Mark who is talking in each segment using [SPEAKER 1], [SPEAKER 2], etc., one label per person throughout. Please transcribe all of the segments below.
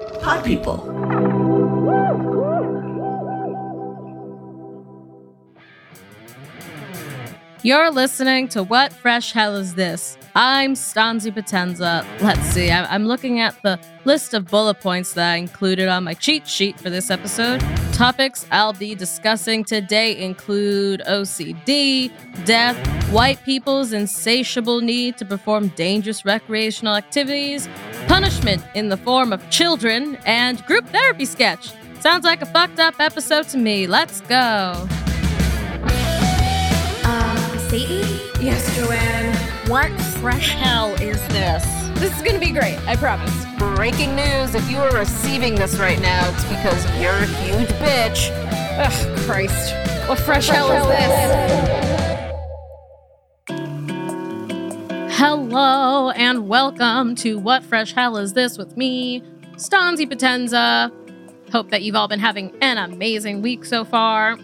[SPEAKER 1] Pod people.
[SPEAKER 2] You're listening to What Fresh Hell Is This? I'm Stanzi Potenza. Let's see, I'm looking at the list of bullet points that I included on my cheat sheet for this episode. Topics I'll be discussing today include OCD, death, white people's insatiable need to perform dangerous recreational activities, punishment in the form of children, and group therapy sketch. Sounds like a fucked up episode to me. Let's go.
[SPEAKER 3] Satan?
[SPEAKER 4] Yes, Joanne.
[SPEAKER 3] What fresh hell is this?
[SPEAKER 4] This is gonna be great, I promise.
[SPEAKER 3] Breaking news, if you are receiving this right now, it's because you're a huge bitch.
[SPEAKER 4] Ugh, Christ. What fresh hell is
[SPEAKER 2] this? Hello, and welcome to What Fresh Hell Is This with me, Stanzi Potenza. Hope that you've all been having an amazing week so far.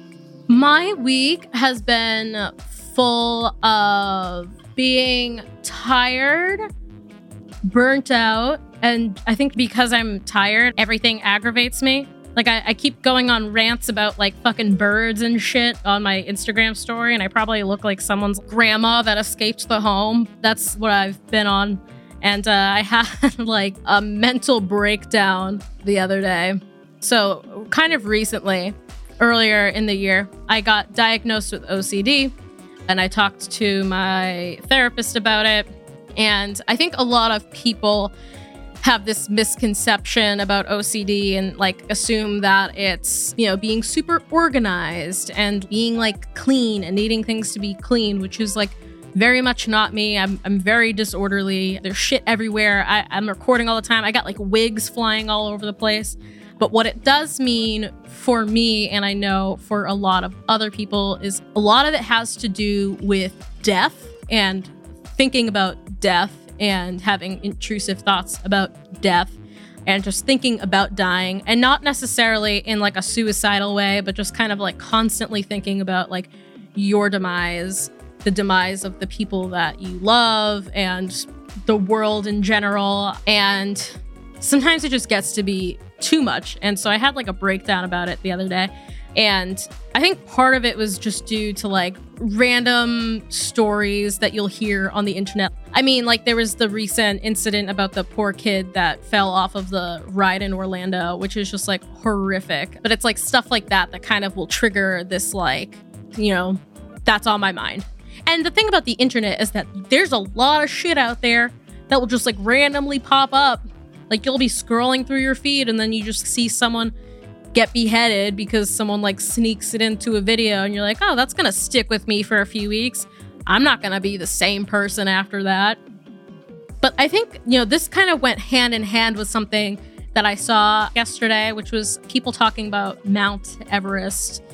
[SPEAKER 2] My week has been full of being tired, burnt out, and I think because I'm tired, everything aggravates me. Like, I keep going on rants about, like, fucking birds and shit on my Instagram story, and I probably look like someone's grandma that escaped the home. That's what I've been on. And I had, like, a mental breakdown the other day. So, kind of recently, earlier in the year, I got diagnosed with OCD, and I talked to my therapist about it. And I think a lot of people have this misconception about OCD and like assume that it's, you know, being super organized and being like clean and needing things to be clean, which is like very much not me. I'm very disorderly. There's shit everywhere. I'm recording all the time. I got like wigs flying all over the place. But what it does mean for me, and I know for a lot of other people, is a lot of it has to do with death and thinking about death and having intrusive thoughts about death and just thinking about dying, and not necessarily in like a suicidal way, but just kind of like constantly thinking about like your demise, the demise of the people that you love and the world in general. And sometimes it just gets to be too much. And so I had like a breakdown about it the other day. And I think part of it was just due to like random stories that you'll hear on the internet. I mean, like there was the recent incident about the poor kid that fell off of the ride in Orlando, which is just like horrific. But it's like stuff like that kind of will trigger this like, you know, that's on my mind. And the thing about the internet is that there's a lot of shit out there that will just like randomly pop up. Like you'll be scrolling through your feed and then you just see someone get beheaded because someone like sneaks it into a video and you're like, oh, that's gonna stick with me for a few weeks. I'm not gonna be the same person after that. But I think, you know, this kind of went hand in hand with something that I saw yesterday, which was people talking about Mount Everest.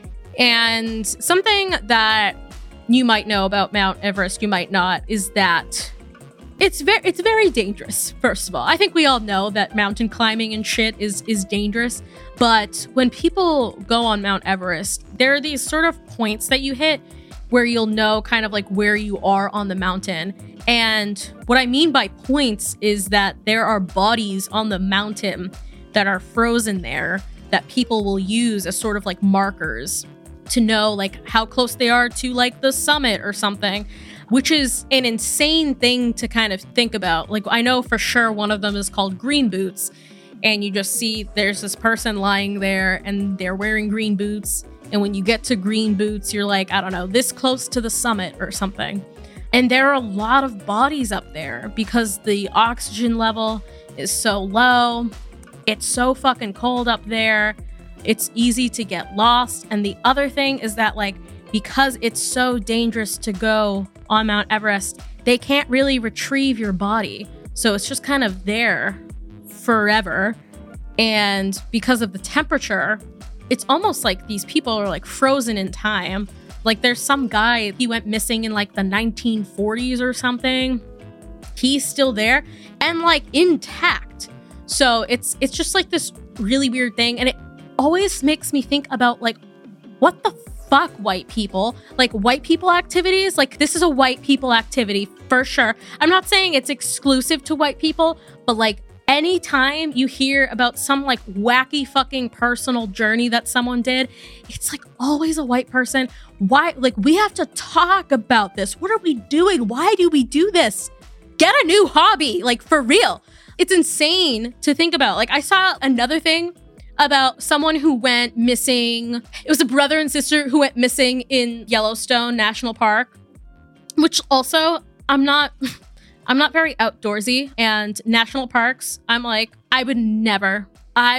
[SPEAKER 2] And something that you might know about Mount Everest, you might not, is that it's very dangerous, first of all. I think we all know that mountain climbing and shit is dangerous. But when people go on Mount Everest, there are these sort of points that you hit where you'll know kind of like where you are on the mountain. And what I mean by points is that there are bodies on the mountain that are frozen there that people will use as sort of like markers to know like how close they are to like the summit or something. Which is an insane thing to kind of think about. Like, I know for sure one of them is called Green Boots, and you just see there's this person lying there and they're wearing green boots. And when you get to Green Boots, you're like, I don't know, this close to the summit or something. And there are a lot of bodies up there because the oxygen level is so low. It's so fucking cold up there. It's easy to get lost. And the other thing is that, like, because it's so dangerous to go on Mount Everest, they can't really retrieve your body. So it's just kind of there forever. And because of the temperature, it's almost like these people are like frozen in time. Like there's some guy, he went missing in like the 1940s or something. He's still there and like intact. So it's just like this really weird thing. And it always makes me think about like, what the fuck, white people? Like white people activities? Like this is a white people activity for sure. I'm not saying it's exclusive to white people, but like Anytime you hear about some like wacky fucking personal journey that someone did, it's like always a white person. Why? Like, we have to talk about this. What are we doing? Why do we do this? Get a new hobby, like for real. It's insane to think about. Like, I saw another thing about someone who went missing. It was a brother and sister who went missing in Yellowstone National Park, which also I'm not very outdoorsy, and national parks, I'm like, I would never.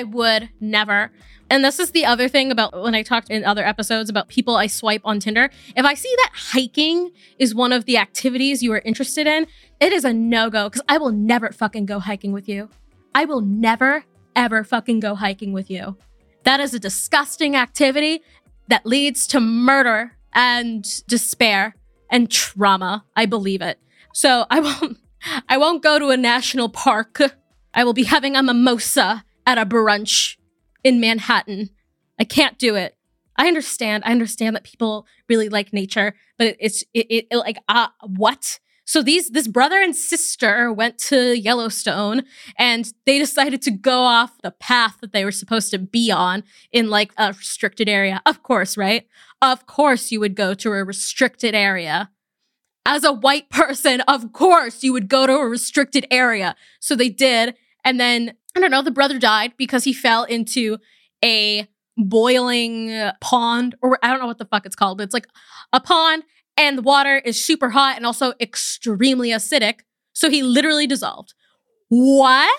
[SPEAKER 2] And this is the other thing about when I talked in other episodes about people I swipe on Tinder. If I see that hiking is one of the activities you are interested in, it is a no-go, because I will never fucking go hiking with you. I will never, ever fucking go hiking with you. That is a disgusting activity that leads to murder and despair and trauma. I believe it. So I won't go to a national park. I will be having a mimosa at a brunch in Manhattan. I can't do it. I understand that people really like nature, but it's like, what? So this brother and sister went to Yellowstone, and they decided to go off the path that they were supposed to be on in like a restricted area. Of course, right? Of course you would go to a restricted area. As a white person, of course you would go to a restricted area. So they did. And then, I don't know, the brother died because he fell into a boiling pond, or I don't know what the fuck it's called, but it's like a pond, and the water is super hot and also extremely acidic. So he literally dissolved. What?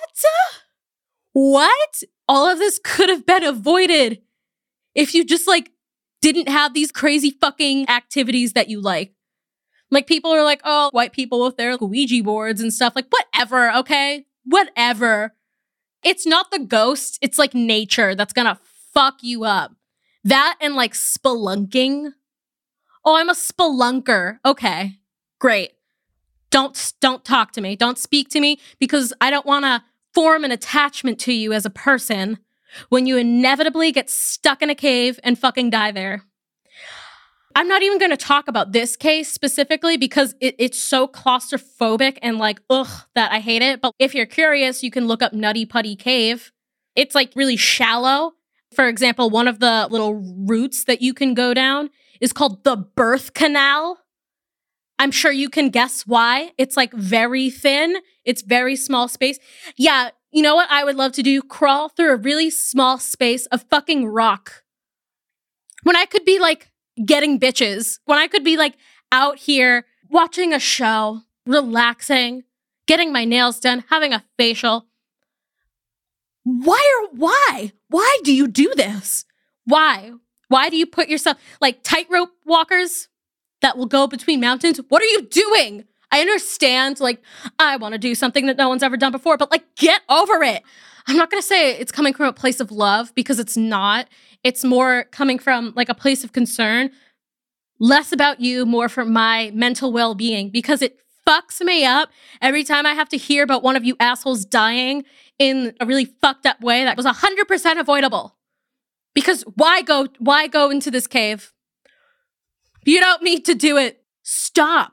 [SPEAKER 2] All of this could have been avoided if you just like didn't have these crazy fucking activities that you like. Like, people are like, oh, white people with their Ouija boards and stuff. Like, whatever, okay? Whatever. It's not the ghost. It's like nature that's gonna fuck you up. That and like spelunking. Oh, I'm a spelunker. Okay, great. Don't talk to me. Don't speak to me, because I don't want to form an attachment to you as a person when you inevitably get stuck in a cave and fucking die there. I'm not even going to talk about this case specifically because it's so claustrophobic and like, ugh, that I hate it. But if you're curious, you can look up Nutty Putty Cave. It's like really shallow. For example, one of the little routes that you can go down is called the Birth Canal. I'm sure you can guess why. It's like very thin. It's very small space. Yeah, you know what I would love to do? Crawl through a really small space of fucking rock. When I could be like getting bitches, when I could be like out here watching a show, relaxing, getting my nails done, having a facial. Why do you do this? Why do you put yourself like tightrope walkers that will go between mountains? What are you doing? I understand, like, I want to do something that no one's ever done before, but like, get over it. I'm not going to say it's coming from a place of love, because it's not. It's more coming from like a place of concern, less about you, more for my mental well-being, because it fucks me up every time I have to hear about one of you assholes dying in a really fucked up way that was 100% avoidable. Because why go into this cave? You don't need to do it. Stop.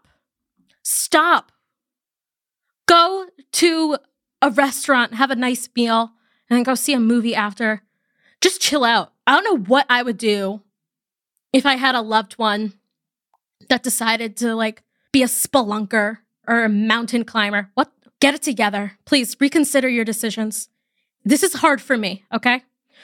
[SPEAKER 2] Go to a restaurant, have a nice meal, and then go see a movie after. Just chill out. I don't know what I would do if I had a loved one that decided to like be a spelunker or a mountain climber. What? Get it together. Please reconsider your decisions. This is hard for me, okay?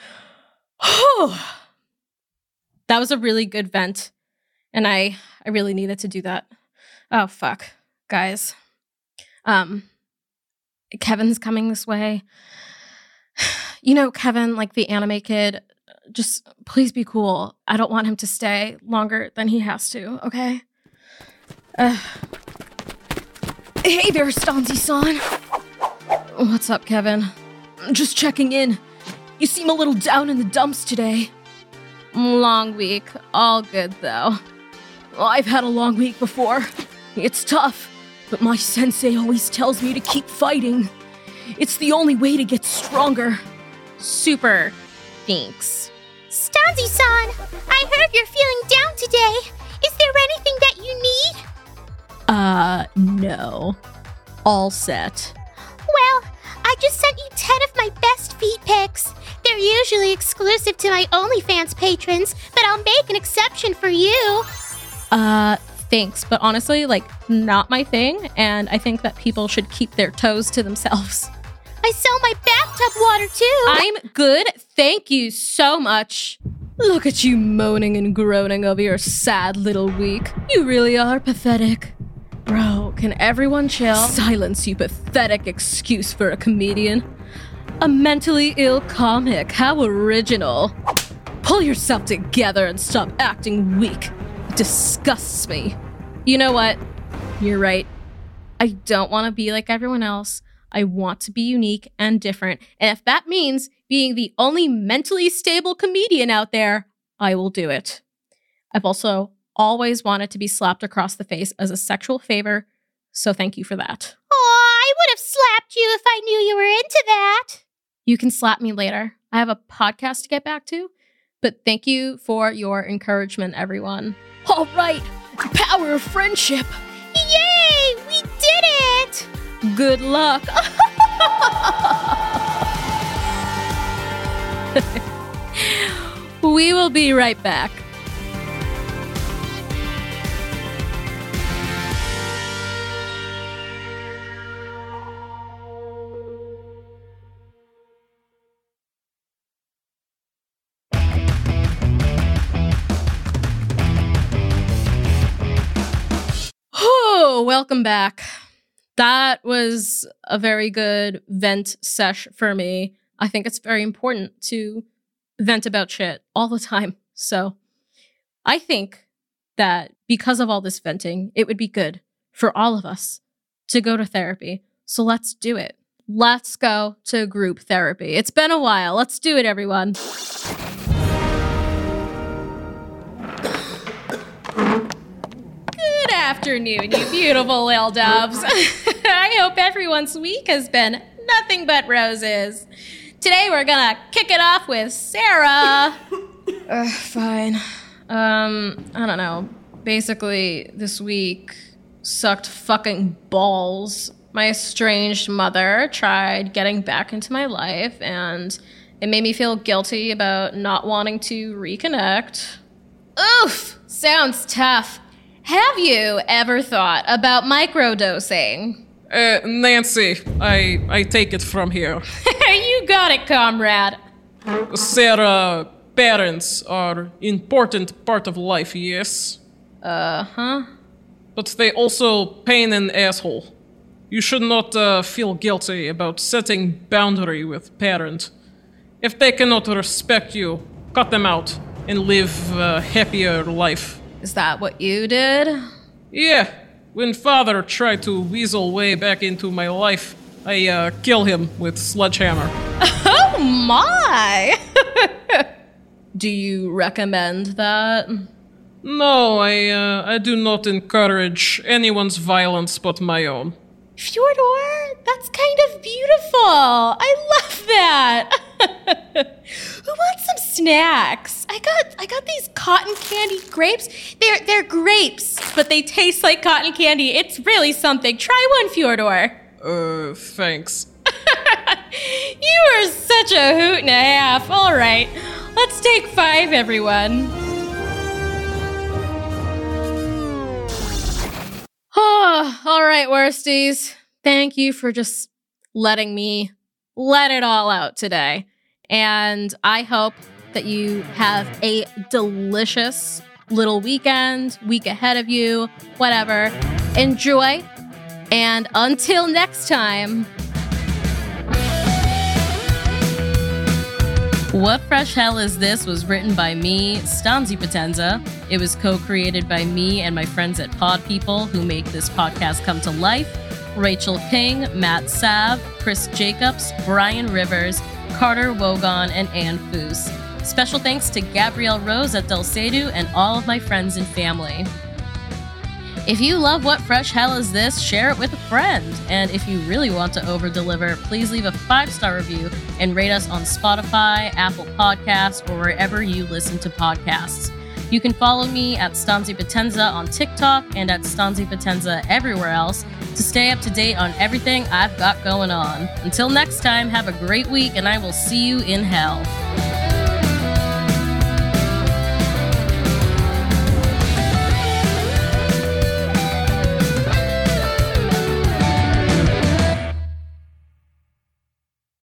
[SPEAKER 2] That was a really good vent. And I really needed to do that. Oh, fuck. Guys. Kevin's coming this way. You know, Kevin, like the anime kid, just please be cool. I don't want him to stay longer than he has to, okay? Hey there, Stanzi-san. What's up, Kevin? Just checking in. You seem a little down in the dumps today. Long week. All good, though. Well, I've had a long week before. It's tough, but my sensei always tells me to keep fighting. It's the only way to get stronger. Super. Thanks.
[SPEAKER 1] Stanzi-san, I heard you're feeling down today. Is there anything that you need?
[SPEAKER 2] No. All set.
[SPEAKER 1] Well, I just sent you usually exclusive to my OnlyFans patrons, but I'll make an exception for you.
[SPEAKER 2] Thanks, but honestly, not my thing, and I think that people should keep their toes to themselves.
[SPEAKER 1] I sell my bathtub water too.
[SPEAKER 2] I'm good, thank you so much. Look at you moaning and groaning over your sad little week. You really are pathetic. Bro, can everyone chill? Silence, you pathetic excuse for a comedian. A mentally ill comic, how original. Pull yourself together and stop acting weak. It disgusts me. You know what? You're right. I don't want to be like everyone else. I want to be unique and different. And if that means being the only mentally stable comedian out there, I will do it. I've also always wanted to be slapped across the face as a sexual favor, so thank you for that.
[SPEAKER 1] Aw, I would have slapped you if I knew you were into that.
[SPEAKER 2] You can slap me later. I have a podcast to get back to, but thank you for your encouragement, everyone. All right, the power of friendship.
[SPEAKER 1] Yay, we did it!
[SPEAKER 2] Good luck. We will be right back. Oh, welcome back. That was a very good vent sesh for me. I think it's very important to vent about shit all the time. So I think that because of all this venting, it would be good for all of us to go to therapy. So let's do it. Let's go to group therapy. It's been a while. Let's do it, everyone. Good afternoon, you beautiful little doves. I hope everyone's week has been nothing but roses. Today we're gonna kick it off with Sarah. Fine. I don't know. Basically, this week sucked fucking balls. My estranged mother tried getting back into my life, and it made me feel guilty about not wanting to reconnect. Oof! Sounds tough. Have you ever thought about microdosing?
[SPEAKER 5] Nancy, I take it from here.
[SPEAKER 2] You got it, comrade.
[SPEAKER 5] Sarah, parents are important part of life, yes?
[SPEAKER 2] Uh-huh.
[SPEAKER 5] But they also pain an asshole. You should not feel guilty about setting boundary with parent. If they cannot respect you, cut them out and live a happier life.
[SPEAKER 2] Is that what you did?
[SPEAKER 5] Yeah, when father tried to weasel way back into my life, I kill him with sledgehammer.
[SPEAKER 2] Oh my! Do you recommend that?
[SPEAKER 5] No, I do not encourage anyone's violence but my own.
[SPEAKER 2] Fyodor, that's kind of beautiful. I love that. Who wants some snacks? I got these cotton candy grapes. They're grapes, but they taste like cotton candy. It's really something. Try one, Fyodor.
[SPEAKER 5] Thanks.
[SPEAKER 2] You are such a hoot and a half. All right, let's take 5, everyone. Oh, all right, worsties. Thank you for just letting me let it all out today. And I hope that you have a delicious little week ahead of you, whatever. Enjoy. And until next time. What Fresh Hell Is This was written by me, Stanzi Potenza. It was co-created by me and my friends at Pod People who make this podcast come to life. Rachel King, Matt Sav, Chris Jacobs, Brian Rivers, Carter Wogon, and Ann Foose. Special thanks to Gabrielle Rose at Del Cedu and all of my friends and family. If you love What Fresh Hell Is This, share it with a friend. And if you really want to over-deliver, please leave a 5-star review and rate us on Spotify, Apple Podcasts, or wherever you listen to podcasts. You can follow me at Stanzi Potenza on TikTok and at Stanzi Potenza everywhere else to stay up to date on everything I've got going on. Until next time, have a great week, and I will see you in hell.